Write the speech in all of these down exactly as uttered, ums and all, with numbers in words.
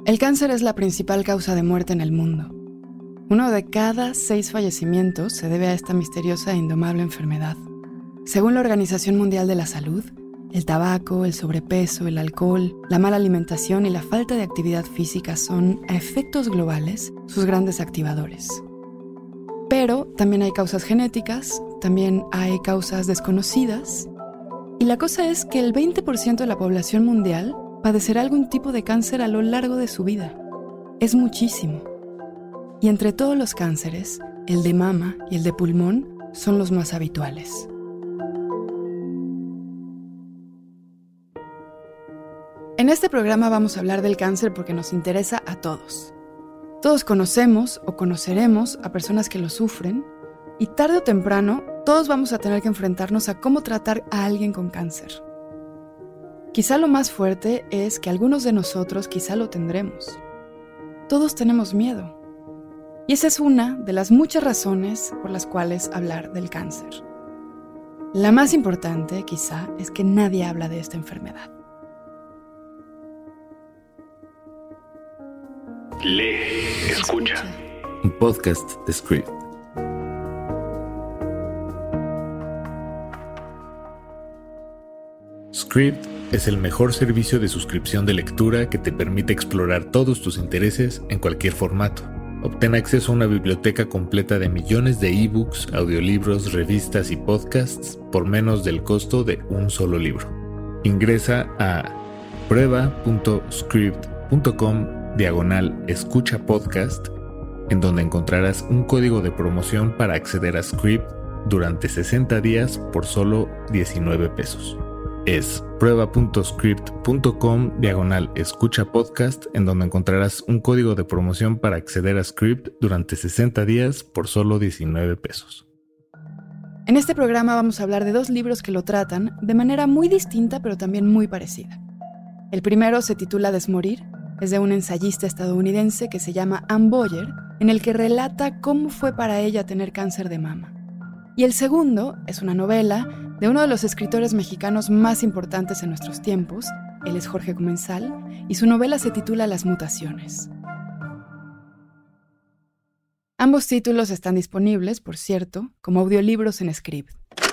El cáncer es la principal causa de muerte en el mundo. Uno de cada seis fallecimientos se debe a esta misteriosa e indomable enfermedad. Según la Organización Mundial de la Salud, el tabaco, el sobrepeso, el alcohol, la mala alimentación y la falta de actividad física son, a efectos globales, sus grandes activadores. Pero también hay causas genéticas, también hay causas desconocidas, y la cosa es que el veinte por ciento de la población mundial padecerá algún tipo de cáncer a lo largo de su vida. Es muchísimo. Y entre todos los cánceres, el de mama y el de pulmón son los más habituales. En este programa vamos a hablar del cáncer porque nos interesa a todos. Todos conocemos o conoceremos a personas que lo sufren y tarde o temprano todos vamos a tener que enfrentarnos a cómo tratar a alguien con cáncer. Quizá lo más fuerte es que algunos de nosotros quizá lo tendremos. Todos tenemos miedo. Y esa es una de las muchas razones por las cuales hablar del cáncer. La más importante, quizá, es que nadie habla de esta enfermedad. Lee, escucha. Un podcast de Scribd. Scribd es el mejor servicio de suscripción de lectura que te permite explorar todos tus intereses en cualquier formato. Obtén acceso a una biblioteca completa de millones de ebooks, audiolibros, revistas y podcasts por menos del costo de un solo libro. Ingresa a prueba.scribd.com diagonal escucha podcast, en donde encontrarás un código de promoción para acceder a Scribd durante sesenta días por solo diecinueve pesos. Es prueba.scribd.com diagonal escucha podcast, en donde encontrarás un código de promoción para acceder a Scribd durante sesenta días por solo diecinueve pesos. En este programa vamos a hablar de dos libros que lo tratan de manera muy distinta pero también muy parecida. El primero se titula Desmorir. Es de una ensayista estadounidense que se llama Anne Boyer, en el que relata cómo fue para ella tener cáncer de mama. Y el segundo es una novela de uno de los escritores mexicanos más importantes en nuestros tiempos. Él es Jorge Comensal, y su novela se titula Las mutaciones. Ambos títulos están disponibles, por cierto, como audiolibros en Scribd.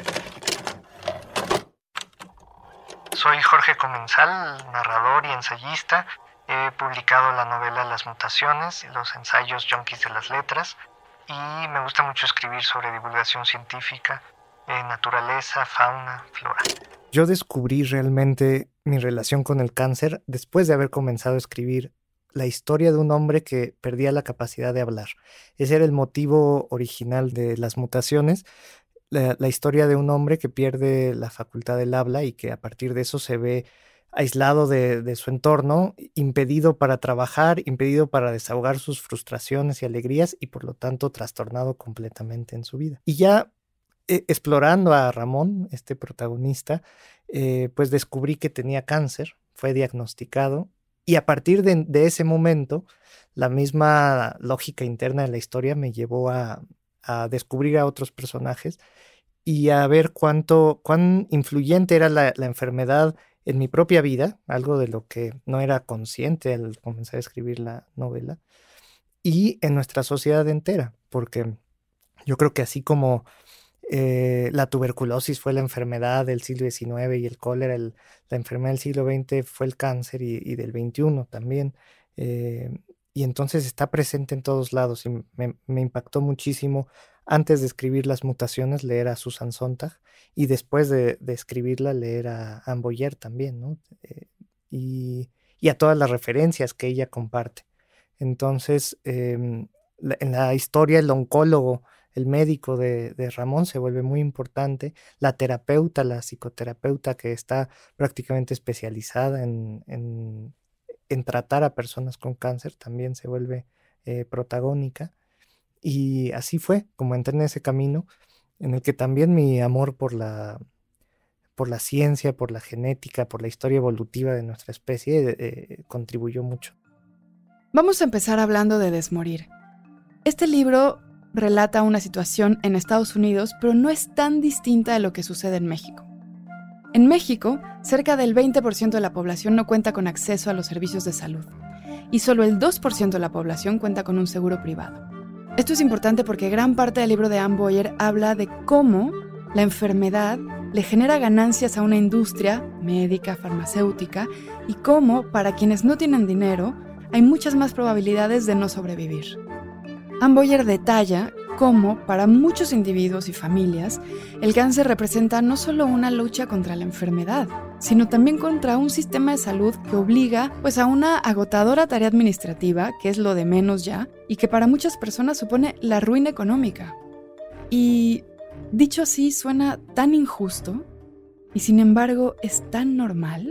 Soy Jorge Comensal, narrador y ensayista. He publicado la novela Las mutaciones, los ensayos Yonkis de las letras, y me gusta mucho escribir sobre divulgación científica, eh, naturaleza, fauna, flora. Yo descubrí realmente mi relación con el cáncer después de haber comenzado a escribir la historia de un hombre que perdía la capacidad de hablar. Ese era el motivo original de Las mutaciones, la, la historia de un hombre que pierde la facultad del habla y que a partir de eso se ve aislado de, de su entorno, impedido para trabajar, impedido para desahogar sus frustraciones y alegrías y por lo tanto trastornado completamente en su vida. Y ya eh, explorando a Ramón, este protagonista, eh, pues descubrí que tenía cáncer, fue diagnosticado y a partir de, de ese momento la misma lógica interna de la historia me llevó a, a descubrir a otros personajes y a ver cuánto, cuán influyente era la, la enfermedad en mi propia vida, algo de lo que no era consciente al comenzar a escribir la novela, y en nuestra sociedad entera, porque yo creo que así como eh, la tuberculosis fue la enfermedad del siglo diecinueve y el cólera, el, la enfermedad del siglo veinte fue el cáncer y, y del veintiuno también, eh, y entonces está presente en todos lados y me, me impactó muchísimo antes de escribir Las mutaciones leer a Susan Sontag y después de, de escribirla leer a Anne Boyer también, ¿no? Eh, y, y a todas las referencias que ella comparte. Entonces, eh, la, en la historia el oncólogo, el médico de, de Ramón se vuelve muy importante, la terapeuta, la psicoterapeuta que está prácticamente especializada en, en, en tratar a personas con cáncer también se vuelve eh, protagónica. Y así fue como entré en ese camino en el que también mi amor por la, por la ciencia, por la genética, por la historia evolutiva de nuestra especie eh, contribuyó mucho. Vamos a empezar hablando de Desmorir. Este libro relata una situación en Estados Unidos, pero no es tan distinta de lo que sucede en México. En México, cerca del veinte por ciento de la población no cuenta con acceso a los servicios de salud. y solo el dos por ciento de la población cuenta con un seguro privado. Esto es importante porque gran parte del libro de Anne Boyer habla de cómo la enfermedad le genera ganancias a una industria médica, farmacéutica, y cómo, para quienes no tienen dinero, hay muchas más probabilidades de no sobrevivir. Anne Boyer detalla cómo, para muchos individuos y familias, el cáncer representa no solo una lucha contra la enfermedad, sino también contra un sistema de salud que obliga pues, a una agotadora tarea administrativa, que es lo de menos ya, y que para muchas personas supone la ruina económica. Y dicho así, suena tan injusto, y sin embargo es tan normal.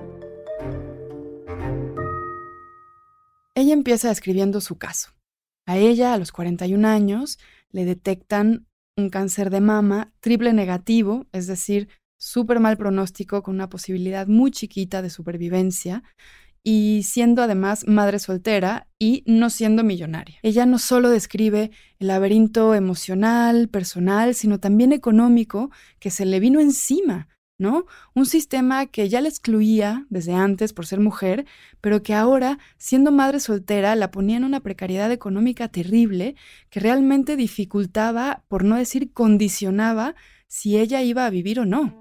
Ella empieza describiendo su caso. A ella, a los cuarenta y un años, le detectan un cáncer de mama triple negativo, es decir, súper mal pronóstico con una posibilidad muy chiquita de supervivencia, y siendo además madre soltera y no siendo millonaria. Ella no solo describe el laberinto emocional, personal, sino también económico que se le vino encima, ¿no? Un sistema que ya la excluía desde antes por ser mujer, pero que ahora, siendo madre soltera, la ponía en una precariedad económica terrible que realmente dificultaba, por no decir condicionaba, si ella iba a vivir o no.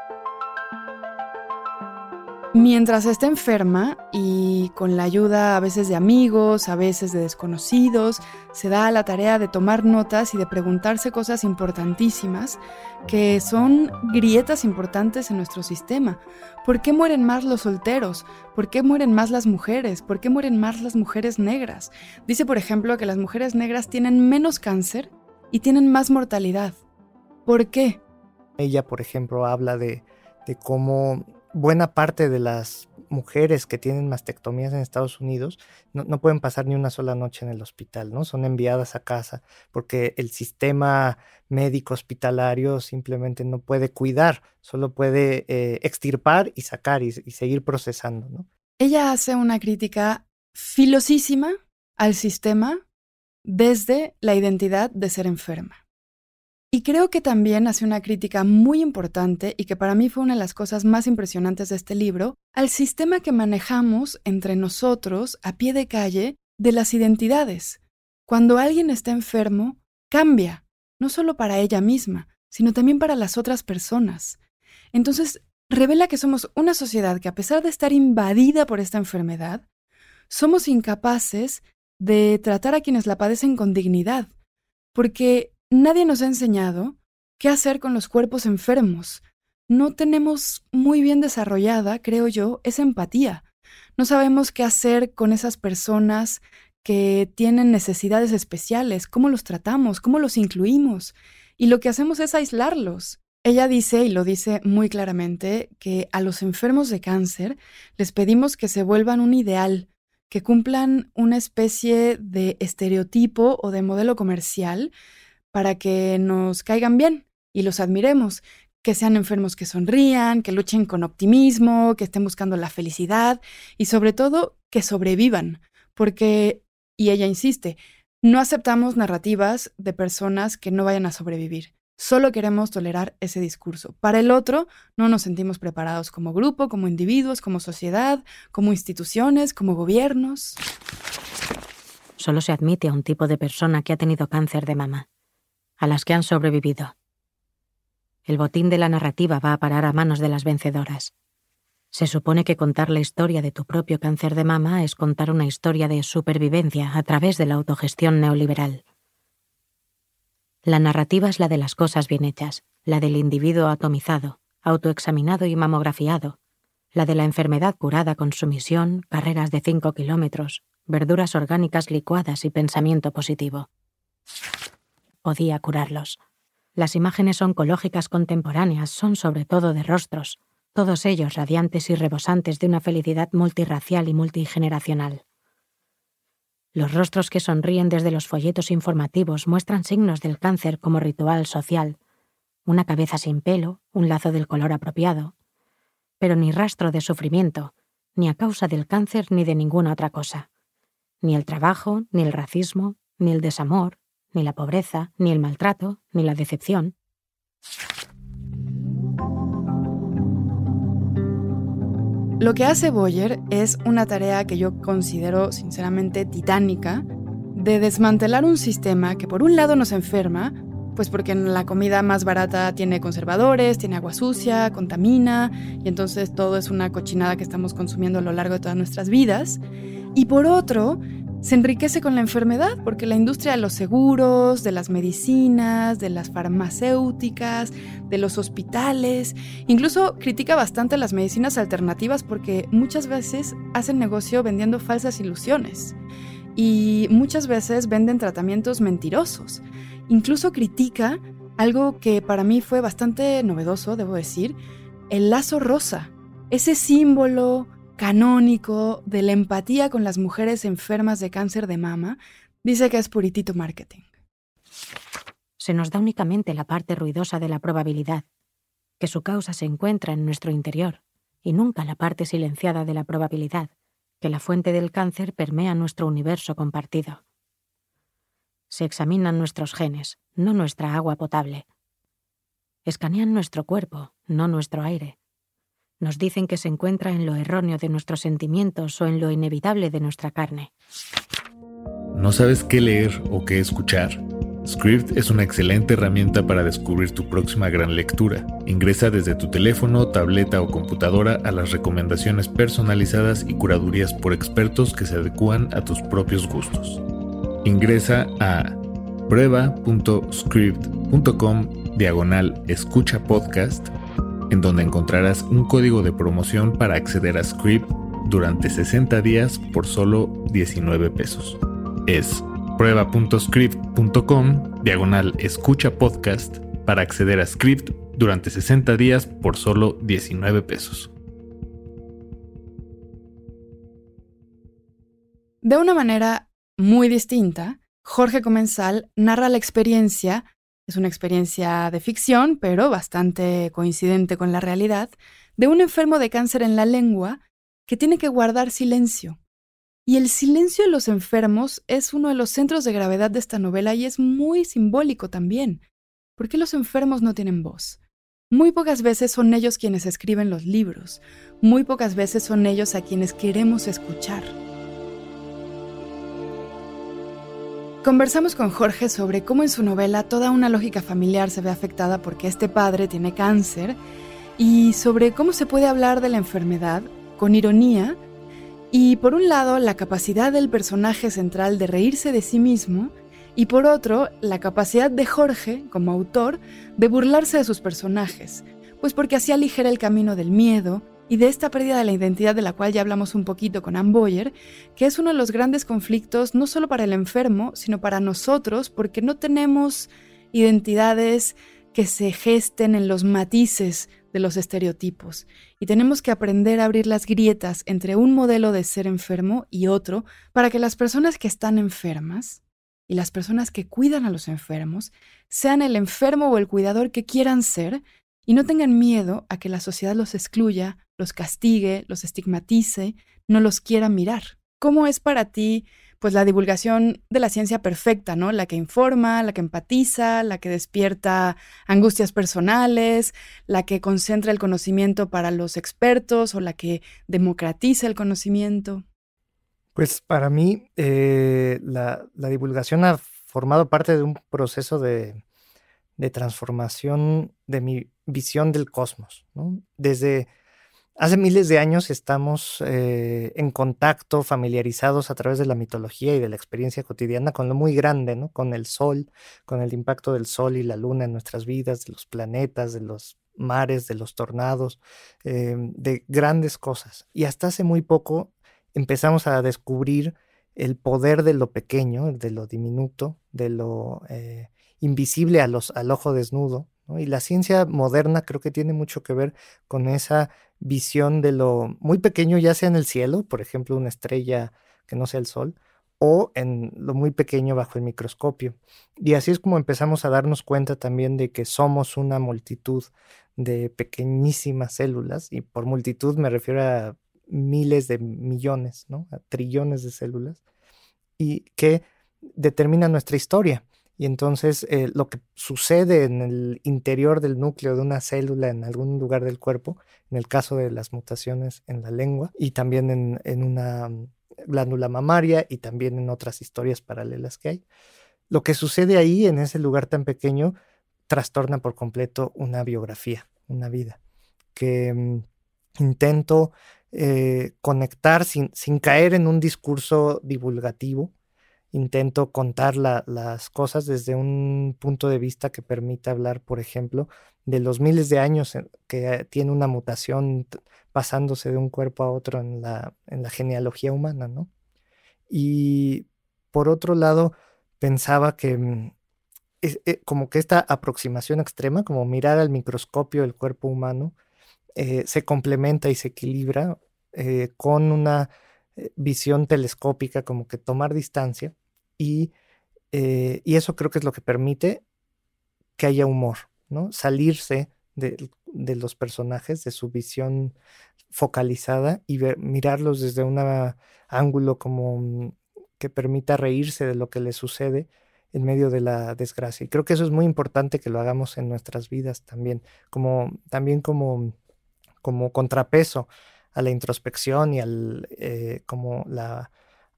Mientras está enferma y con la ayuda a veces de amigos, a veces de desconocidos, se da a la tarea de tomar notas y de preguntarse cosas importantísimas que son grietas importantes en nuestro sistema. ¿Por qué mueren más los solteros? ¿Por qué mueren más las mujeres? ¿Por qué mueren más las mujeres negras? Dice, por ejemplo, que las mujeres negras tienen menos cáncer y tienen más mortalidad. ¿Por qué? Ella, por ejemplo, habla de, de cómo buena parte de las mujeres que tienen mastectomías en Estados Unidos no, no pueden pasar ni una sola noche en el hospital, ¿no? Son enviadas a casa porque el sistema médico hospitalario simplemente no puede cuidar, solo puede eh, extirpar y sacar y, y seguir procesando, ¿no? Ella hace una crítica filosísima al sistema desde la identidad de ser enferma. Y creo que también hace una crítica muy importante y que para mí fue una de las cosas más impresionantes de este libro, al sistema que manejamos entre nosotros a pie de calle de las identidades. Cuando alguien está enfermo, cambia, no solo para ella misma, sino también para las otras personas. Entonces, revela que somos una sociedad que a pesar de estar invadida por esta enfermedad, somos incapaces de tratar a quienes la padecen con dignidad, porque nadie nos ha enseñado qué hacer con los cuerpos enfermos. No tenemos muy bien desarrollada, creo yo, esa empatía. No sabemos qué hacer con esas personas que tienen necesidades especiales, cómo los tratamos, cómo los incluimos. Y lo que hacemos es aislarlos. Ella dice, y lo dice muy claramente, que a los enfermos de cáncer les pedimos que se vuelvan un ideal, que cumplan una especie de estereotipo o de modelo comercial para que nos caigan bien y los admiremos, que sean enfermos que sonrían, que luchen con optimismo, que estén buscando la felicidad y sobre todo que sobrevivan, porque, y ella insiste, no aceptamos narrativas de personas que no vayan a sobrevivir. Solo queremos tolerar ese discurso. Para el otro, no nos sentimos preparados como grupo, como individuos, como sociedad, como instituciones, como gobiernos. Solo se admite a un tipo de persona que ha tenido cáncer de mama, a las que han sobrevivido. El botín de la narrativa va a parar a manos de las vencedoras. Se supone que contar la historia de tu propio cáncer de mama es contar una historia de supervivencia a través de la autogestión neoliberal. La narrativa es la de las cosas bien hechas, la del individuo atomizado, autoexaminado y mamografiado, la de la enfermedad curada con sumisión, carreras de cinco kilómetros, verduras orgánicas licuadas y pensamiento positivo. Podía curarlos. Las imágenes oncológicas contemporáneas son sobre todo de rostros, todos ellos radiantes y rebosantes de una felicidad multirracial y multigeneracional. Los rostros que sonríen desde los folletos informativos muestran signos del cáncer como ritual social, una cabeza sin pelo, un lazo del color apropiado, pero ni rastro de sufrimiento, ni a causa del cáncer ni de ninguna otra cosa. Ni el trabajo, ni el racismo, ni el desamor, ni la pobreza, ni el maltrato, ni la decepción. Lo que hace Boyer es una tarea que yo considero sinceramente titánica, de desmantelar un sistema que por un lado nos enferma, pues porque la comida más barata tiene conservadores, tiene agua sucia, contamina, y entonces todo es una cochinada que estamos consumiendo a lo largo de todas nuestras vidas. Y por otro, se enriquece con la enfermedad, porque la industria de los seguros, de las medicinas, de las farmacéuticas, de los hospitales, incluso critica bastante las medicinas alternativas porque muchas veces hacen negocio vendiendo falsas ilusiones y muchas veces venden tratamientos mentirosos. Incluso critica algo que para mí fue bastante novedoso, debo decir, el lazo rosa, ese símbolo canónico de la empatía con las mujeres enfermas de cáncer de mama. Dice que es puritito marketing. Se nos da únicamente la parte ruidosa de la probabilidad, que su causa se encuentra en nuestro interior, y nunca la parte silenciada de la probabilidad, que la fuente del cáncer permea nuestro universo compartido. Se examinan nuestros genes, no nuestra agua potable. Escanean nuestro cuerpo, no nuestro aire. Nos dicen que se encuentra en lo erróneo de nuestros sentimientos o en lo inevitable de nuestra carne. ¿No sabes qué leer o qué escuchar? Scribd es una excelente herramienta para descubrir tu próxima gran lectura. Ingresa desde tu teléfono, tableta o computadora a las recomendaciones personalizadas y curadurías por expertos que se adecúan a tus propios gustos. Ingresa a prueba.scribd.com diagonal escucha podcast, en donde encontrarás un código de promoción para acceder a Scribd durante sesenta días por solo diecinueve pesos. Es prueba.scribd.com diagonal escucha podcast para acceder a Scribd durante sesenta días por solo diecinueve pesos. De una manera muy distinta, Jorge Comensal narra la experiencia, es una experiencia de ficción, pero bastante coincidente con la realidad, de un enfermo de cáncer en la lengua que tiene que guardar silencio. Y el silencio de los enfermos es uno de los centros de gravedad de esta novela y es muy simbólico también. ¿Por qué los enfermos no tienen voz? Muy pocas veces son ellos quienes escriben los libros, muy pocas veces son ellos a quienes queremos escuchar. Conversamos con Jorge sobre cómo en su novela toda una lógica familiar se ve afectada porque este padre tiene cáncer y sobre cómo se puede hablar de la enfermedad con ironía y, por un lado, la capacidad del personaje central de reírse de sí mismo y, por otro, la capacidad de Jorge, como autor, de burlarse de sus personajes, pues porque así aligera el camino del miedo y de esta pérdida de la identidad de la cual ya hablamos un poquito con Anne Boyer, que es uno de los grandes conflictos no solo para el enfermo, sino para nosotros, porque no tenemos identidades que se gesten en los matices de los estereotipos. Y tenemos que aprender a abrir las grietas entre un modelo de ser enfermo y otro para que las personas que están enfermas y las personas que cuidan a los enfermos sean el enfermo o el cuidador que quieran ser y no tengan miedo a que la sociedad los excluya, los castigue, los estigmatice, no los quiera mirar. ¿Cómo es para ti, pues, la divulgación de la ciencia perfecta, ¿no? La que informa, la que empatiza, la que despierta angustias personales, la que concentra el conocimiento para los expertos o la que democratiza el conocimiento? Pues para mí eh, la, la divulgación ha formado parte de un proceso de, de transformación de mi visión del cosmos, ¿no? Desde hace miles de años estamos eh, en contacto, familiarizados a través de la mitología y de la experiencia cotidiana con lo muy grande, ¿no? Con el sol, con el impacto del sol y la luna en nuestras vidas, de los planetas, de los mares, de los tornados, eh, de grandes cosas. Y hasta hace muy poco empezamos a descubrir el poder de lo pequeño, de lo diminuto, de lo eh, invisible a los, al ojo desnudo, ¿no? Y la ciencia moderna creo que tiene mucho que ver con esa visión de lo muy pequeño, ya sea en el cielo, por ejemplo, una estrella que no sea el sol, o en lo muy pequeño bajo el microscopio. Y así es como empezamos a darnos cuenta también de que somos una multitud de pequeñísimas células, y por multitud me refiero a miles de millones, ¿no? A trillones de células, y que determinan nuestra historia. Y entonces eh, lo que sucede en el interior del núcleo de una célula en algún lugar del cuerpo, en el caso de las mutaciones en la lengua y también en, en una glándula mamaria y también en otras historias paralelas que hay, lo que sucede ahí en ese lugar tan pequeño trastorna por completo una biografía, una vida, que um, intento eh, conectar sin, sin caer en un discurso divulgativo. Intento contar la, las cosas desde un punto de vista que permita hablar, por ejemplo, de los miles de años que tiene una mutación pasándose de un cuerpo a otro en la, en la genealogía humana, ¿no? Y por otro lado, pensaba que es, es, como que esta aproximación extrema, como mirar al microscopio el cuerpo humano, eh, se complementa y se equilibra eh, con una visión telescópica, como que tomar distancia, y, eh, y eso creo que es lo que permite que haya humor, ¿no? Salirse de, de los personajes, de su visión focalizada y ver, mirarlos desde un ángulo como que permita reírse de lo que les sucede en medio de la desgracia. Y creo que eso es muy importante que lo hagamos en nuestras vidas también, como, también como, como contrapeso a la introspección y al eh, como la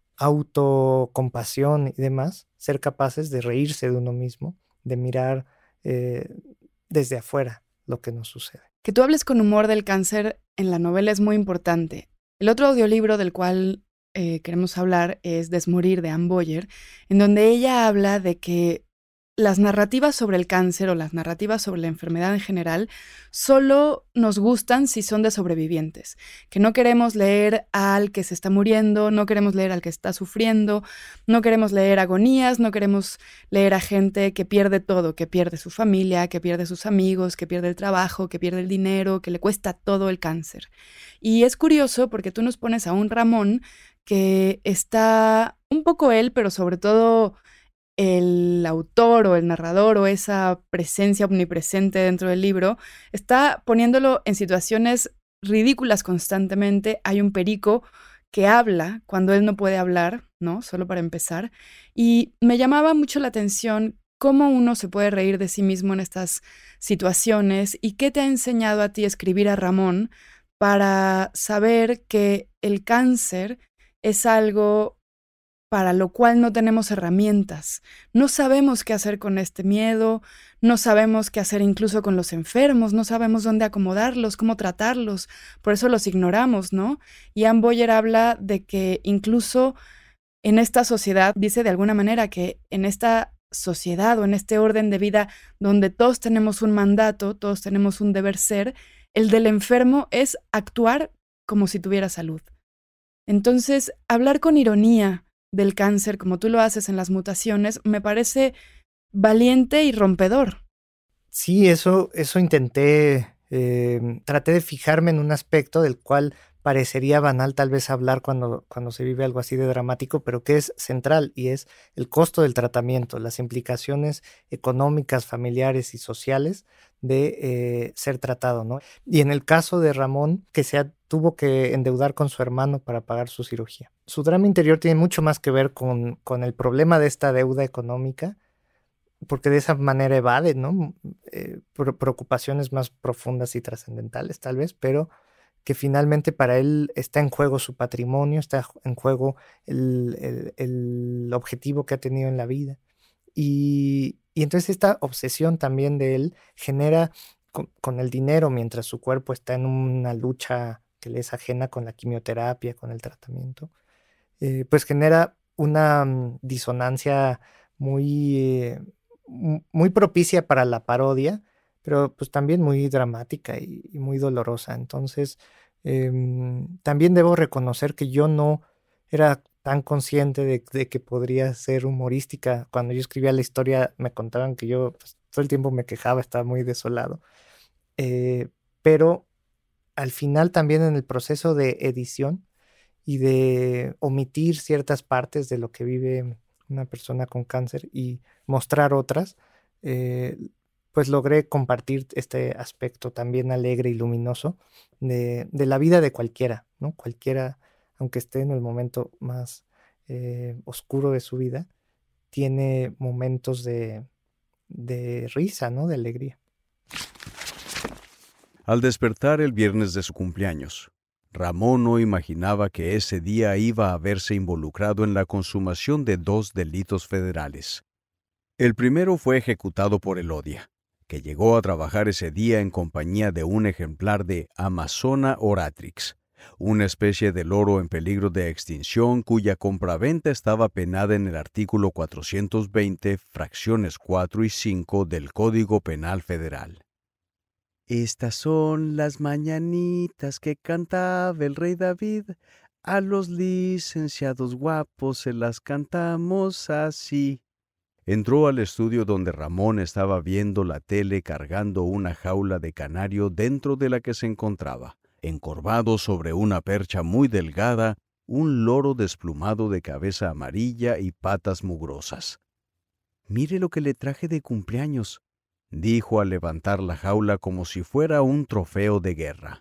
autocompasión y demás, ser capaces de reírse de uno mismo, de mirar eh, desde afuera lo que nos sucede. Que tú hables con humor del cáncer en la novela es muy importante. El otro audiolibro del cual eh, queremos hablar es Desmorir, de Anne Boyer, en donde ella habla de que las narrativas sobre el cáncer o las narrativas sobre la enfermedad en general solo nos gustan si son de sobrevivientes, que no queremos leer al que se está muriendo, no queremos leer al que está sufriendo, no queremos leer agonías, no queremos leer a gente que pierde todo, que pierde su familia, que pierde sus amigos, que pierde el trabajo, que pierde el dinero, que le cuesta todo el cáncer. Y es curioso porque tú nos pones a un Ramón que está un poco él, pero sobre todo el autor o el narrador o esa presencia omnipresente dentro del libro está poniéndolo en situaciones ridículas constantemente. Hay un perico que habla cuando él no puede hablar, ¿no? Solo para empezar. Y me llamaba mucho la atención cómo uno se puede reír de sí mismo en estas situaciones y qué te ha enseñado a ti escribir a Ramón para saber que el cáncer es algo para lo cual no tenemos herramientas. No sabemos qué hacer con este miedo, no sabemos qué hacer incluso con los enfermos, no sabemos dónde acomodarlos, cómo tratarlos, por eso los ignoramos, ¿no? Y Anne Boyer habla de que incluso en esta sociedad, dice de alguna manera que en esta sociedad o en este orden de vida donde todos tenemos un mandato, todos tenemos un deber ser, el del enfermo es actuar como si tuviera salud. Entonces, hablar con ironía del cáncer, como tú lo haces en Las Mutaciones, me parece valiente y rompedor. Sí, eso, eso intenté, eh, traté de fijarme en un aspecto del cual parecería banal tal vez hablar cuando, cuando se vive algo así de dramático, pero que es central, y es el costo del tratamiento, las implicaciones económicas, familiares y sociales de eh, ser tratado, ¿no? Y en el caso de Ramón, que se ha, tuvo que endeudar con su hermano para pagar su cirugía. Su drama interior tiene mucho más que ver con, con el problema de esta deuda económica, porque de esa manera evade, ¿no? Eh, preocupaciones más profundas y trascendentales tal vez, pero que finalmente para él está en juego su patrimonio, está en juego el, el, el objetivo que ha tenido en la vida. Y, y entonces esta obsesión también de él genera con, con el dinero, mientras su cuerpo está en una lucha que le es ajena con la quimioterapia, con el tratamiento, eh, pues genera una um, disonancia muy, eh, muy propicia para la parodia, pero pues también muy dramática y, y muy dolorosa. Entonces, eh, también debo reconocer que yo no era tan consciente de, de que podría ser humorística. Cuando yo escribía la historia me contaban que yo pues, todo el tiempo me quejaba, estaba muy desolado. Eh, pero al final también en el proceso de edición y de omitir ciertas partes de lo que vive una persona con cáncer y mostrar otras, eh, pues logré compartir este aspecto también alegre y luminoso de, de la vida de cualquiera, ¿no? Cualquiera, aunque esté en el momento más eh, oscuro de su vida, tiene momentos de, de risa, ¿no? De alegría. Al despertar el viernes de su cumpleaños, Ramón no imaginaba que ese día iba a verse involucrado en la consumación de dos delitos federales. El primero fue ejecutado por Elodia, que llegó a trabajar ese día en compañía de un ejemplar de Amazona oratrix, una especie de loro en peligro de extinción cuya compraventa estaba penada en el artículo cuatrocientos veinte, fracciones cuatro y cinco del Código Penal Federal. Estas son las mañanitas que cantaba el rey David. A los licenciados guapos se las cantamos así. Entró al estudio donde Ramón estaba viendo la tele cargando una jaula de canario dentro de la que se encontraba, encorvado sobre una percha muy delgada, un loro desplumado de cabeza amarilla y patas mugrosas. «Mire lo que le traje de cumpleaños», dijo al levantar la jaula como si fuera un trofeo de guerra.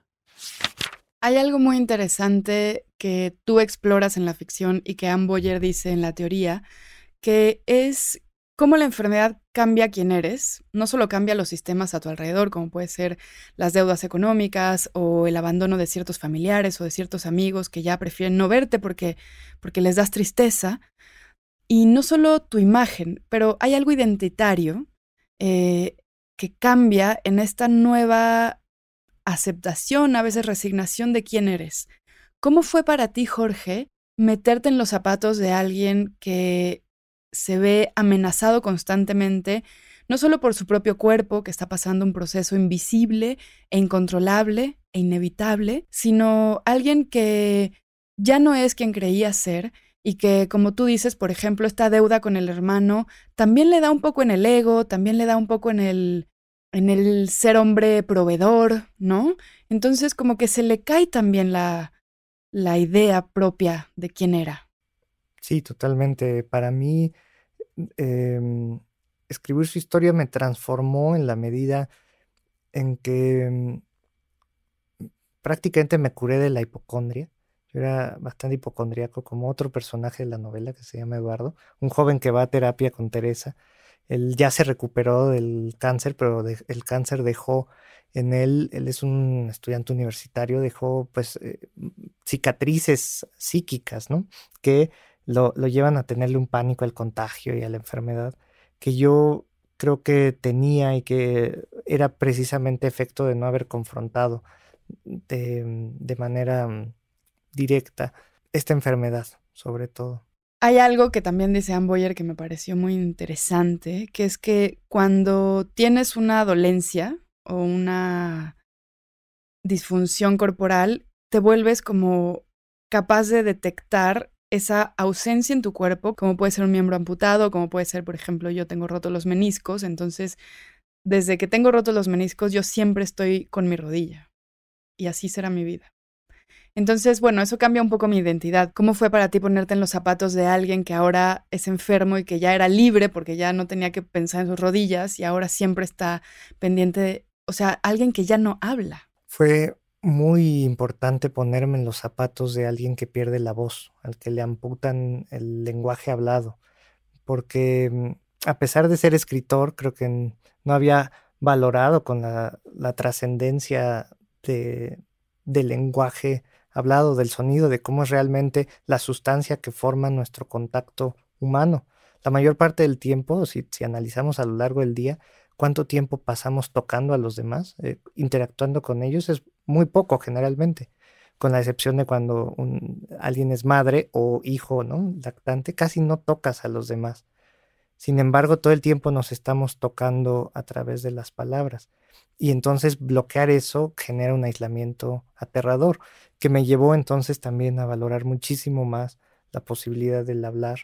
Hay algo muy interesante que tú exploras en la ficción y que Anne Boyer dice en la teoría, que es cómo la enfermedad cambia quién eres. No solo cambia los sistemas a tu alrededor, como puede ser las deudas económicas o el abandono de ciertos familiares o de ciertos amigos que ya prefieren no verte porque, porque les das tristeza. Y no solo tu imagen, pero hay algo identitario Eh, que cambia en esta nueva aceptación, a veces resignación de quién eres. ¿Cómo fue para ti, Jorge, meterte en los zapatos de alguien que se ve amenazado constantemente, no solo por su propio cuerpo, que está pasando un proceso invisible e incontrolable e inevitable, sino alguien que ya no es quien creía ser? Y que, como tú dices, por ejemplo, esta deuda con el hermano también le da un poco en el ego, también le da un poco en el, en el ser hombre proveedor, ¿no? Entonces, como que se le cae también la, la idea propia de quién era. Sí, totalmente. Para mí, eh, escribir su historia me transformó en la medida en que eh, prácticamente me curé de la hipocondria. Yo era bastante hipocondríaco, como otro personaje de la novela que se llama Eduardo, un joven que va a terapia con Teresa. Él ya se recuperó del cáncer, pero de, el cáncer dejó en él, él es un estudiante universitario, dejó pues eh, cicatrices psíquicas, ¿no? Que lo, lo llevan a tenerle un pánico al contagio y a la enfermedad, que yo creo que tenía y que era precisamente efecto de no haber confrontado de, de manera directa esta enfermedad, sobre todo. Hay algo que también dice Anne Boyer que me pareció muy interesante, que es que cuando tienes una dolencia o una disfunción corporal, te vuelves como capaz de detectar esa ausencia en tu cuerpo, como puede ser un miembro amputado, como puede ser, por ejemplo, yo tengo rotos los meniscos, entonces desde que tengo rotos los meniscos yo siempre estoy con mi rodilla y así será mi vida. Entonces, bueno, eso cambia un poco mi identidad. ¿Cómo fue para ti ponerte en los zapatos de alguien que ahora es enfermo y que ya era libre porque ya no tenía que pensar en sus rodillas y ahora siempre está pendiente de, o sea, alguien que ya no habla? Fue muy importante ponerme en los zapatos de alguien que pierde la voz, al que le amputan el lenguaje hablado, porque a pesar de ser escritor, creo que no había valorado con la, la trascendencia de, del lenguaje hablado, del sonido, de cómo es realmente la sustancia que forma nuestro contacto humano. La mayor parte del tiempo, si, si analizamos a lo largo del día, cuánto tiempo pasamos tocando a los demás, eh, interactuando con ellos, es muy poco generalmente, con la excepción de cuando un, alguien es madre o hijo, ¿no? Lactante, casi no tocas a los demás. Sin embargo, todo el tiempo nos estamos tocando a través de las palabras. Y entonces bloquear eso genera un aislamiento aterrador, que me llevó entonces también a valorar muchísimo más la posibilidad del hablar,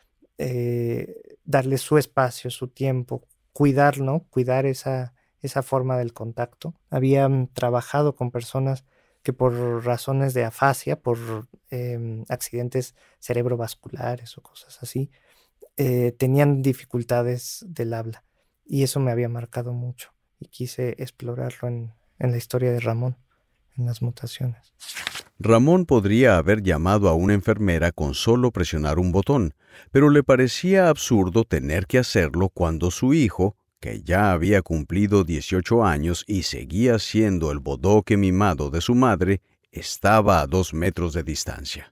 eh, darle su espacio, su tiempo, cuidar, ¿no? Cuidar esa, esa forma del contacto. Había um, trabajado con personas que por razones de afasia, por eh, accidentes cerebrovasculares o cosas así, eh, tenían dificultades del habla. Y eso me había marcado mucho. Y quise explorarlo en, en la historia de Ramón, en Las Mutaciones. Ramón podría haber llamado a una enfermera con solo presionar un botón, pero le parecía absurdo tener que hacerlo cuando su hijo, que ya había cumplido dieciocho años y seguía siendo el bodoque mimado de su madre, estaba a dos metros de distancia.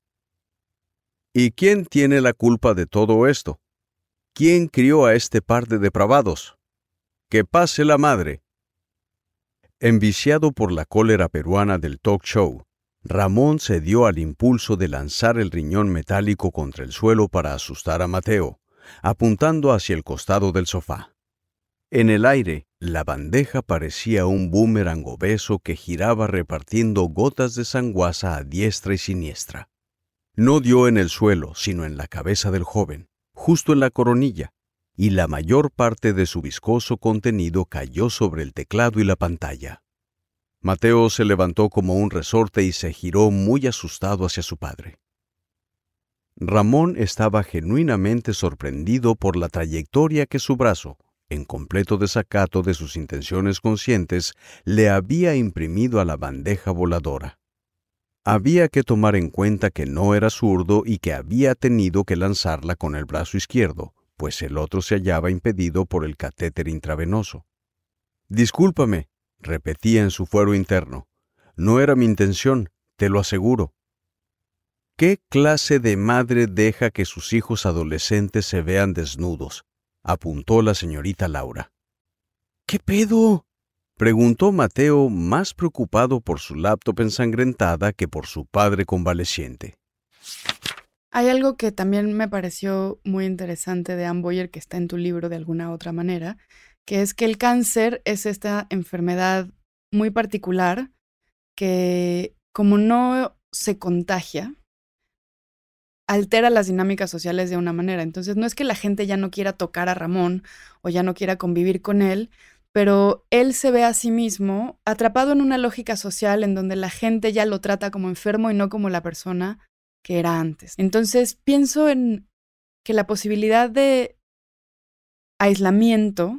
¿Y quién tiene la culpa de todo esto? ¿Quién crió a este par de depravados? ¡Que pase la madre! Enviciado por la cólera peruana del talk show, Ramón se dio al impulso de lanzar el riñón metálico contra el suelo para asustar a Mateo, apuntando hacia el costado del sofá. En el aire, la bandeja parecía un boomerang obeso que giraba repartiendo gotas de sanguaza a diestra y siniestra. No dio en el suelo, sino en la cabeza del joven, justo en la coronilla, y la mayor parte de su viscoso contenido cayó sobre el teclado y la pantalla. Mateo se levantó como un resorte y se giró muy asustado hacia su padre. Ramón estaba genuinamente sorprendido por la trayectoria que su brazo, en completo desacato de sus intenciones conscientes, le había imprimido a la bandeja voladora. Había que tomar en cuenta que no era zurdo y que había tenido que lanzarla con el brazo izquierdo, pues el otro se hallaba impedido por el catéter intravenoso. «Discúlpame», repetía en su fuero interno. «No era mi intención, te lo aseguro». ¿Qué clase de madre deja que sus hijos adolescentes se vean desnudos?, apuntó la señorita Laura. «¿Qué pedo?», preguntó Mateo, más preocupado por su laptop ensangrentada que por su padre convaleciente. Hay algo que también me pareció muy interesante de Anne Boyer, que está en tu libro de alguna otra manera, que es que el cáncer es esta enfermedad muy particular que, como no se contagia, altera las dinámicas sociales de una manera. Entonces, no es que la gente ya no quiera tocar a Ramón o ya no quiera convivir con él, pero él se ve a sí mismo atrapado en una lógica social en donde la gente ya lo trata como enfermo y no como la persona que era antes. Entonces, pienso en que la posibilidad de aislamiento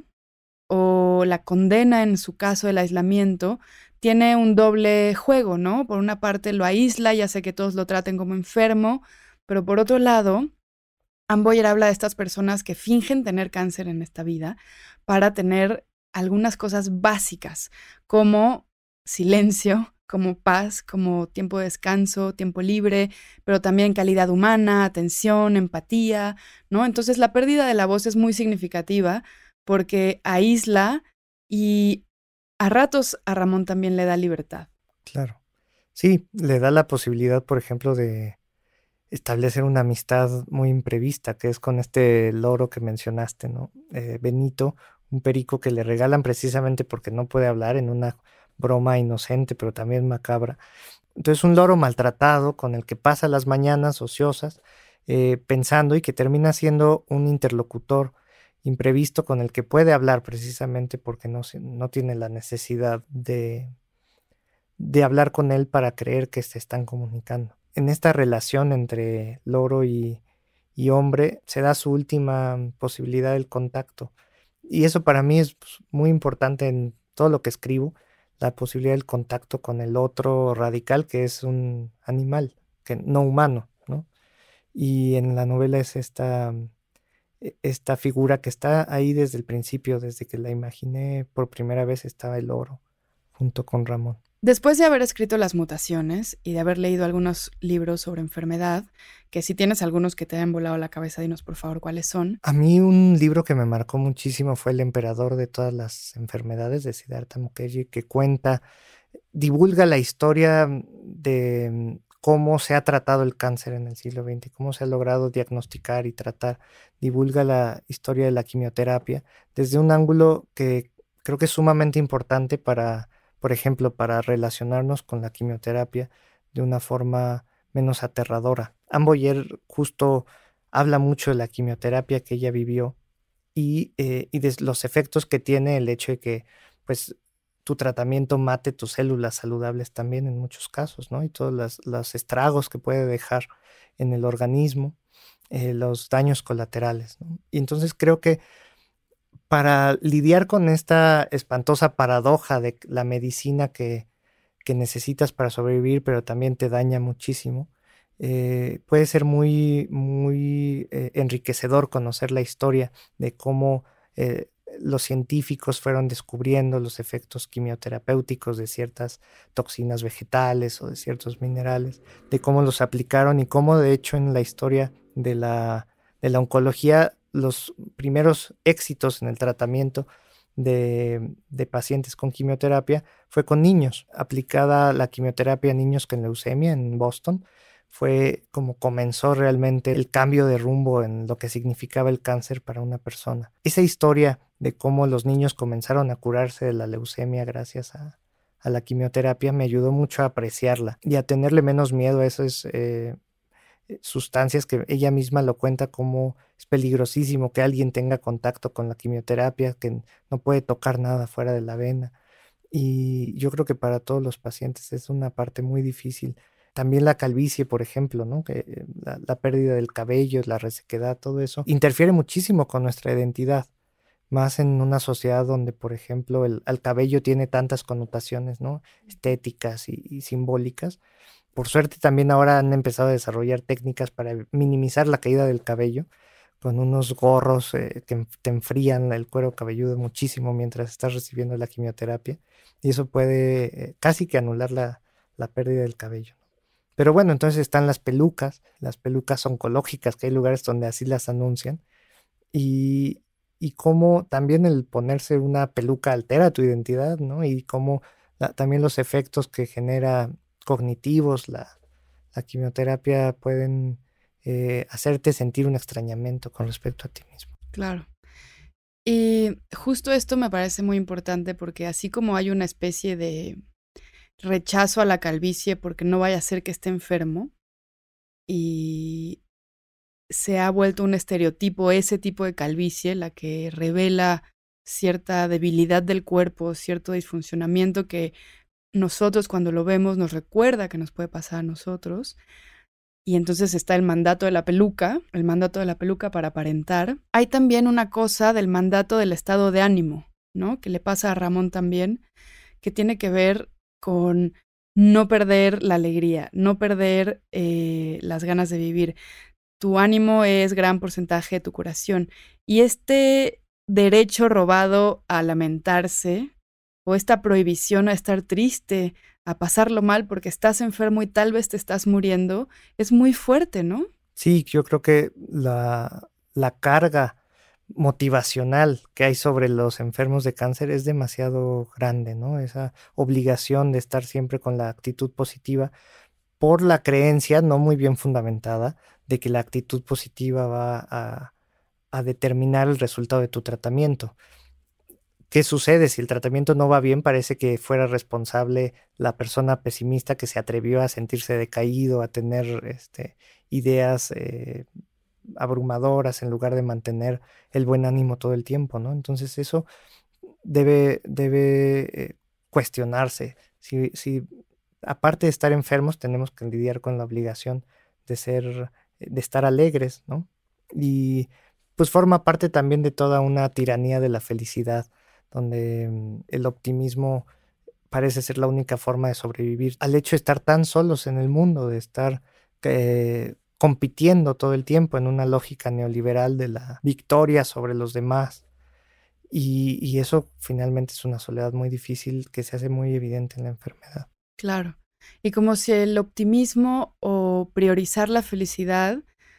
o la condena, en su caso el aislamiento, tiene un doble juego, ¿no? Por una parte lo aísla y hace que todos lo traten como enfermo, pero por otro lado, Anne Boyer habla de estas personas que fingen tener cáncer en esta vida para tener algunas cosas básicas, como silencio, como paz, como tiempo de descanso, tiempo libre, pero también calidad humana, atención, empatía, ¿no? Entonces la pérdida de la voz es muy significativa porque aísla y a ratos a Ramón también le da libertad. Claro. Sí, le da la posibilidad, por ejemplo, de establecer una amistad muy imprevista, que es con este loro que mencionaste, ¿no? Eh, Benito, un perico que le regalan precisamente porque no puede hablar, en una broma inocente, pero también macabra. Entonces, un loro maltratado con el que pasa las mañanas ociosas, eh, pensando, y que termina siendo un interlocutor imprevisto con el que puede hablar precisamente porque no, no tiene la necesidad de, de hablar con él para creer que se están comunicando. En esta relación entre loro y, y hombre se da su última posibilidad del contacto. Y eso para mí es pues, muy importante en todo lo que escribo, la posibilidad del contacto con el otro radical, que es un animal, que no humano, ¿no? Y en la novela es esta, esta figura que está ahí desde el principio, desde que la imaginé por primera vez estaba el loro junto con Ramón. Después de haber escrito Las mutaciones y de haber leído algunos libros sobre enfermedad, que si tienes algunos que te hayan volado la cabeza, dinos por favor cuáles son. A mí un libro que me marcó muchísimo fue El emperador de todas las enfermedades, de Siddhartha Mukherjee, que cuenta, divulga la historia de cómo se ha tratado el cáncer en el siglo veinte, cómo se ha logrado diagnosticar y tratar. Divulga la historia de la quimioterapia desde un ángulo que creo que es sumamente importante para, por ejemplo, para relacionarnos con la quimioterapia de una forma menos aterradora. Anne Boyer justo habla mucho de la quimioterapia que ella vivió y, eh, y de los efectos que tiene el hecho de que pues, tu tratamiento mate tus células saludables también en muchos casos, ¿no? Y todos los, los estragos que puede dejar en el organismo, eh, los daños colaterales, ¿no? Y entonces creo que para lidiar con esta espantosa paradoja de la medicina que, que necesitas para sobrevivir, pero también te daña muchísimo. Eh, puede ser muy, muy eh, enriquecedor conocer la historia de cómo eh, los científicos fueron descubriendo los efectos quimioterapéuticos de ciertas toxinas vegetales o de ciertos minerales, de cómo los aplicaron y cómo de hecho en la historia de la, de la oncología los primeros éxitos en el tratamiento de, de pacientes con quimioterapia fue con niños, aplicada la quimioterapia a niños con leucemia en Boston. Fue como comenzó realmente el cambio de rumbo en lo que significaba el cáncer para una persona. Esa historia de cómo los niños comenzaron a curarse de la leucemia gracias a, a la quimioterapia me ayudó mucho a apreciarla y a tenerle menos miedo a esas eh, sustancias que ella misma lo cuenta como es peligrosísimo que alguien tenga contacto con la quimioterapia, que no puede tocar nada fuera de la vena. Y yo creo que para todos los pacientes es una parte muy difícil. También la calvicie, por ejemplo, ¿no? Que la, la pérdida del cabello, la resequedad, todo eso interfiere muchísimo con nuestra identidad, más en una sociedad donde, por ejemplo, el, el cabello tiene tantas connotaciones, ¿no? Estéticas y, y simbólicas. Por suerte también ahora han empezado a desarrollar técnicas para minimizar la caída del cabello, con unos gorros eh, que te enfrían el cuero cabelludo muchísimo mientras estás recibiendo la quimioterapia, y eso puede eh, casi que anular la, la pérdida del cabello. Pero bueno, entonces están las pelucas, las pelucas oncológicas, que hay lugares donde así las anuncian, y, y cómo también el ponerse una peluca altera tu identidad, ¿no? Y cómo la, también los efectos que genera cognitivos, la, la quimioterapia pueden eh, hacerte sentir un extrañamiento con respecto a ti mismo. Claro. Y justo esto me parece muy importante porque así como hay una especie de rechazo a la calvicie porque no vaya a ser que esté enfermo y se ha vuelto un estereotipo ese tipo de calvicie, la que revela cierta debilidad del cuerpo, cierto disfuncionamiento que nosotros cuando lo vemos nos recuerda que nos puede pasar a nosotros. Y entonces está el mandato de la peluca, el mandato de la peluca para aparentar. Hay también una cosa del mandato del estado de ánimo, ¿no? Que le pasa a Ramón también, que tiene que ver con no perder la alegría, no perder eh, las ganas de vivir. Tu ánimo es gran porcentaje de tu curación. Y este derecho robado a lamentarse, o esta prohibición a estar triste, a pasarlo mal porque estás enfermo y tal vez te estás muriendo, es muy fuerte, ¿no? Sí, yo creo que la, la carga motivacional que hay sobre los enfermos de cáncer es demasiado grande, ¿no? Esa obligación de estar siempre con la actitud positiva por la creencia no muy bien fundamentada de que la actitud positiva va a, a determinar el resultado de tu tratamiento. ¿Qué sucede? Si el tratamiento no va bien, parece que fuera responsable la persona pesimista que se atrevió a sentirse decaído, a tener este, ideas eh, abrumadoras en lugar de mantener el buen ánimo todo el tiempo, ¿no? Entonces eso debe, debe eh, cuestionarse. Si, si aparte de estar enfermos, tenemos que lidiar con la obligación de ser, de estar alegres, ¿no? Y pues forma parte también de toda una tiranía de la felicidad, donde el optimismo parece ser la única forma de sobrevivir. Al hecho de estar tan solos en el mundo, de estar eh, compitiendo todo el tiempo en una lógica neoliberal de la victoria sobre los demás. Y, y eso finalmente es una soledad muy difícil que se hace muy evidente en la enfermedad. Claro. Y como si el optimismo o priorizar la felicidad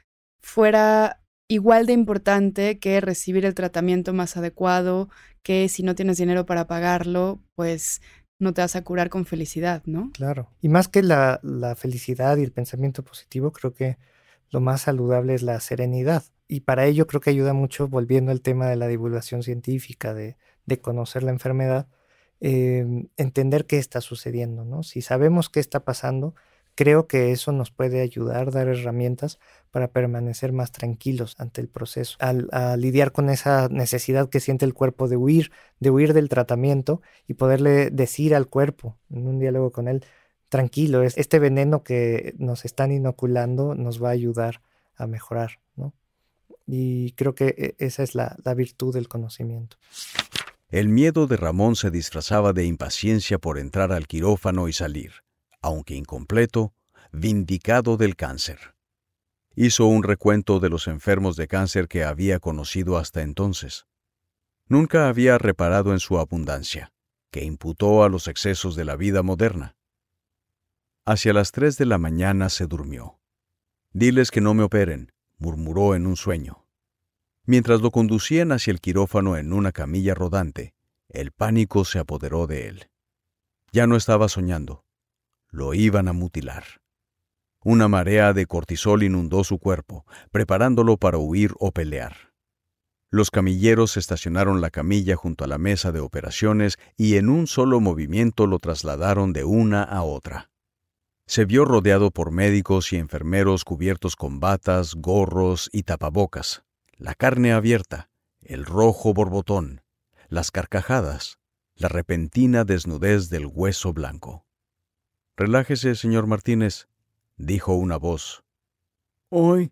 fuera igual de importante que recibir el tratamiento más adecuado, que si no tienes dinero para pagarlo, pues no te vas a curar con felicidad, ¿no? Claro. Y más que la, la felicidad y el pensamiento positivo, creo que lo más saludable es la serenidad. Y para ello creo que ayuda mucho, volviendo al tema de la divulgación científica, de, de conocer la enfermedad, eh, entender qué está sucediendo, ¿no? Si sabemos qué está pasando, creo que eso nos puede ayudar, dar herramientas para permanecer más tranquilos ante el proceso, al, a lidiar con esa necesidad que siente el cuerpo de huir, de huir del tratamiento y poderle decir al cuerpo, en un diálogo con él, tranquilo, es este veneno que nos están inoculando nos va a ayudar a mejorar, ¿no? Y creo que esa es la, la virtud del conocimiento. El miedo de Ramón se disfrazaba de impaciencia por entrar al quirófano y salir, aunque incompleto, vindicado del cáncer. Hizo un recuento de los enfermos de cáncer que había conocido hasta entonces. Nunca había reparado en su abundancia, que imputó a los excesos de la vida moderna. Hacia las tres de la mañana se durmió. «Diles que no me operen», murmuró en un sueño. Mientras lo conducían hacia el quirófano en una camilla rodante, el pánico se apoderó de él. Ya no estaba soñando. Lo iban a mutilar. Una marea de cortisol inundó su cuerpo, preparándolo para huir o pelear. Los camilleros estacionaron la camilla junto a la mesa de operaciones y en un solo movimiento lo trasladaron de una a otra. Se vio rodeado por médicos y enfermeros cubiertos con batas, gorros y tapabocas, la carne abierta, el rojo borbotón, las carcajadas, la repentina desnudez del hueso blanco. «Relájese, señor Martínez», dijo una voz. «Hoy,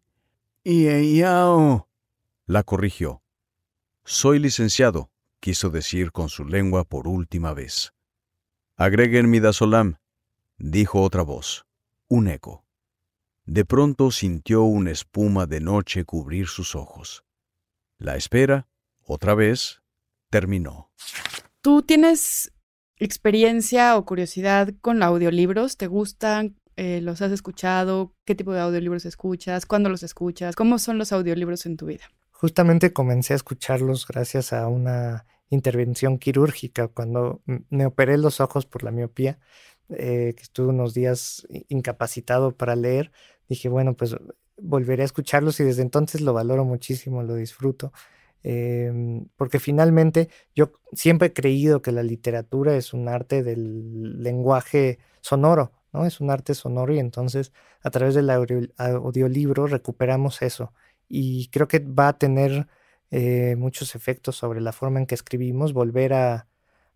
ieyao», la corrigió. «Soy licenciado», quiso decir con su lengua por última vez. «Agreguen midazolam», dijo otra voz, un eco. De pronto sintió una espuma de noche cubrir sus ojos. La espera, otra vez, terminó. ¿Tú tienes experiencia o curiosidad con audiolibros? ¿Te gustan? Eh, ¿Los has escuchado? ¿Qué tipo de audiolibros escuchas? ¿Cuándo los escuchas? ¿Cómo son los audiolibros en tu vida? Justamente comencé a escucharlos gracias a una intervención quirúrgica. Cuando me operé los ojos por la miopía, eh, que estuve unos días incapacitado para leer, dije, bueno, pues volveré a escucharlos y desde entonces lo valoro muchísimo, lo disfruto. Eh, porque finalmente yo siempre he creído que la literatura es un arte del lenguaje sonoro, ¿no? Es un arte sonoro y entonces a través del audio, audiolibro recuperamos eso. Y creo que va a tener eh, muchos efectos sobre la forma en que escribimos, volver a,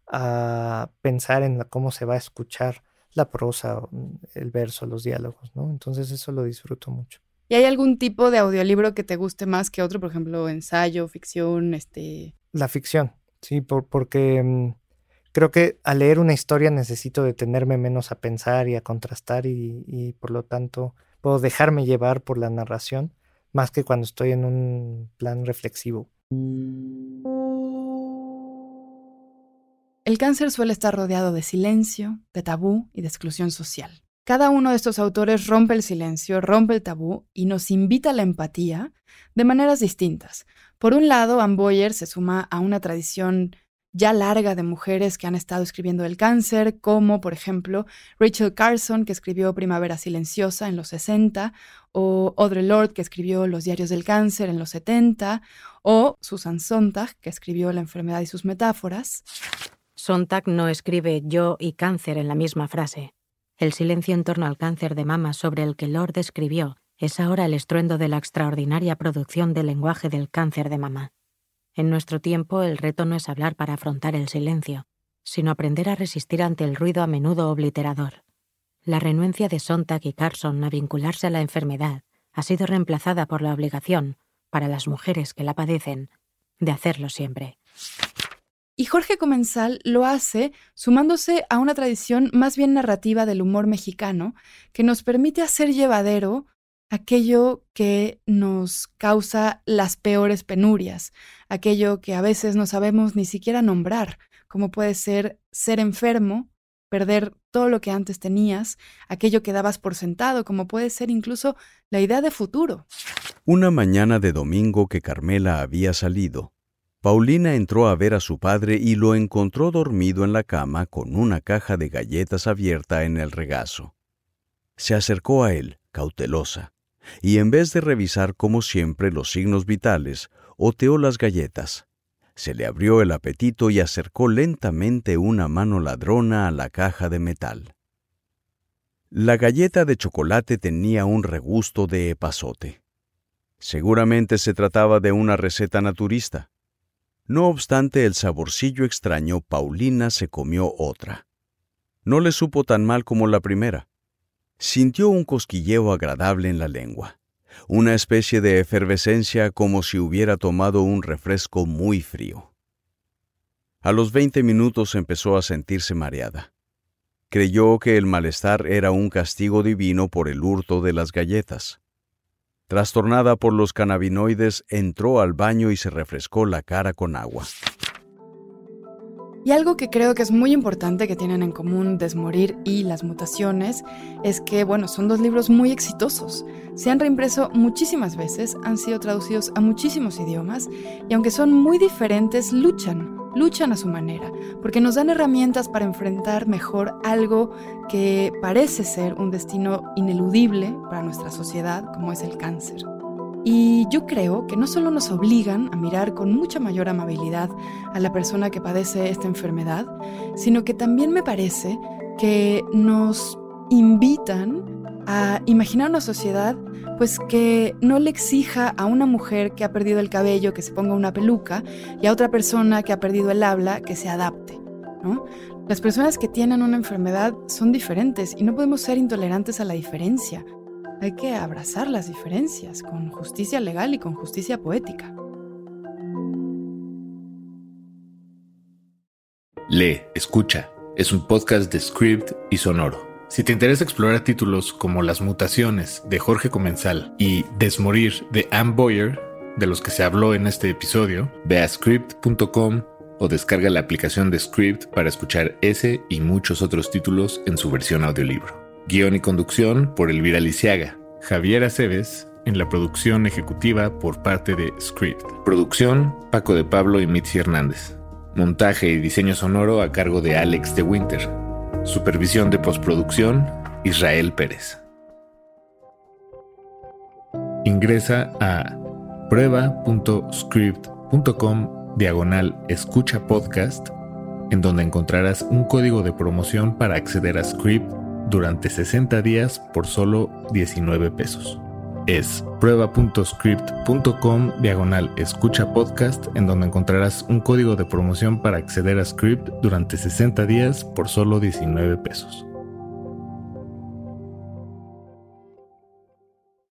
a pensar en la, cómo se va a escuchar la prosa, el verso, los diálogos, ¿no? Entonces eso lo disfruto mucho. ¿Y hay algún tipo de audiolibro que te guste más que otro? Por ejemplo, ensayo, ficción, este... La ficción, sí, por, porque um, creo que al leer una historia necesito detenerme menos a pensar y a contrastar y, y por lo tanto puedo dejarme llevar por la narración más que cuando estoy en un plan reflexivo. El cáncer suele estar rodeado de silencio, de tabú y de exclusión social. Cada uno de estos autores rompe el silencio, rompe el tabú y nos invita a la empatía de maneras distintas. Por un lado, Anne Boyer se suma a una tradición ya larga de mujeres que han estado escribiendo del cáncer, como, por ejemplo, Rachel Carson, que escribió Primavera Silenciosa en los sesenta, o Audre Lorde, que escribió Los Diarios del Cáncer en los setenta, o Susan Sontag, que escribió La enfermedad y sus metáforas. Sontag no escribe yo y cáncer en la misma frase. El silencio en torno al cáncer de mama sobre el que Lorde escribió es ahora el estruendo de la extraordinaria producción del lenguaje del cáncer de mama. En nuestro tiempo, el reto no es hablar para afrontar el silencio, sino aprender a resistir ante el ruido a menudo obliterador. La renuencia de Sontag y Carson a vincularse a la enfermedad ha sido reemplazada por la obligación, para las mujeres que la padecen, de hacerlo siempre. Y Jorge Comensal lo hace sumándose a una tradición más bien narrativa del humor mexicano que nos permite hacer llevadero aquello que nos causa las peores penurias, aquello que a veces no sabemos ni siquiera nombrar, como puede ser ser enfermo, perder todo lo que antes tenías, aquello que dabas por sentado, como puede ser incluso la idea de futuro. Una mañana de domingo que Carmela había salido, Paulina entró a ver a su padre y lo encontró dormido en la cama con una caja de galletas abierta en el regazo. Se acercó a él, cautelosa, y en vez de revisar como siempre los signos vitales, oteó las galletas. Se le abrió el apetito y acercó lentamente una mano ladrona a la caja de metal. La galleta de chocolate tenía un regusto de epazote. Seguramente se trataba de una receta naturista. No obstante el saborcillo extraño, Paulina se comió otra. No le supo tan mal como la primera. Sintió un cosquilleo agradable en la lengua, una especie de efervescencia como si hubiera tomado un refresco muy frío. A los veinte minutos empezó a sentirse mareada. Creyó que el malestar era un castigo divino por el hurto de las galletas. Trastornada por los cannabinoides, entró al baño y se refrescó la cara con agua. Y algo que creo que es muy importante que tienen en común Desmorir y Las Mutaciones es que, bueno, son dos libros muy exitosos. Se han reimpreso muchísimas veces, han sido traducidos a muchísimos idiomas y aunque son muy diferentes, luchan, luchan a su manera, porque nos dan herramientas para enfrentar mejor algo que parece ser un destino ineludible para nuestra sociedad, como es el cáncer. Y yo creo que no solo nos obligan a mirar con mucha mayor amabilidad a la persona que padece esta enfermedad, sino que también me parece que nos invitan a imaginar una sociedad pues que no le exija a una mujer que ha perdido el cabello que se ponga una peluca y a otra persona que ha perdido el habla que se adapte, ¿no? Las personas que tienen una enfermedad son diferentes y no podemos ser intolerantes a la diferencia. Hay que abrazar las diferencias con justicia legal y con justicia poética. Lee, escucha. Es un podcast de Scribd y Sonoro. Si te interesa explorar títulos como Las Mutaciones, de Jorge Comensal, y Desmorir, de Anne Boyer, de los que se habló en este episodio, ve a scribd punto com o descarga la aplicación de Scribd para escuchar ese y muchos otros títulos en su versión audiolibro. Guión y conducción por Elvira Lisiaga. Javier Aceves en la producción ejecutiva por parte de Scribd. Producción, Paco de Pablo y Mitzi Hernández. Montaje y diseño sonoro a cargo de Alex de Winter. Supervisión de postproducción, Israel Pérez. Ingresa a prueba punto scribd punto com diagonal escucha podcast, en donde encontrarás un código de promoción para acceder a Scribd durante sesenta días por solo diecinueve pesos. Es prueba punto scribd punto com diagonal escucha podcast, en donde encontrarás un código de promoción para acceder a Scribd durante sesenta días por solo diecinueve pesos.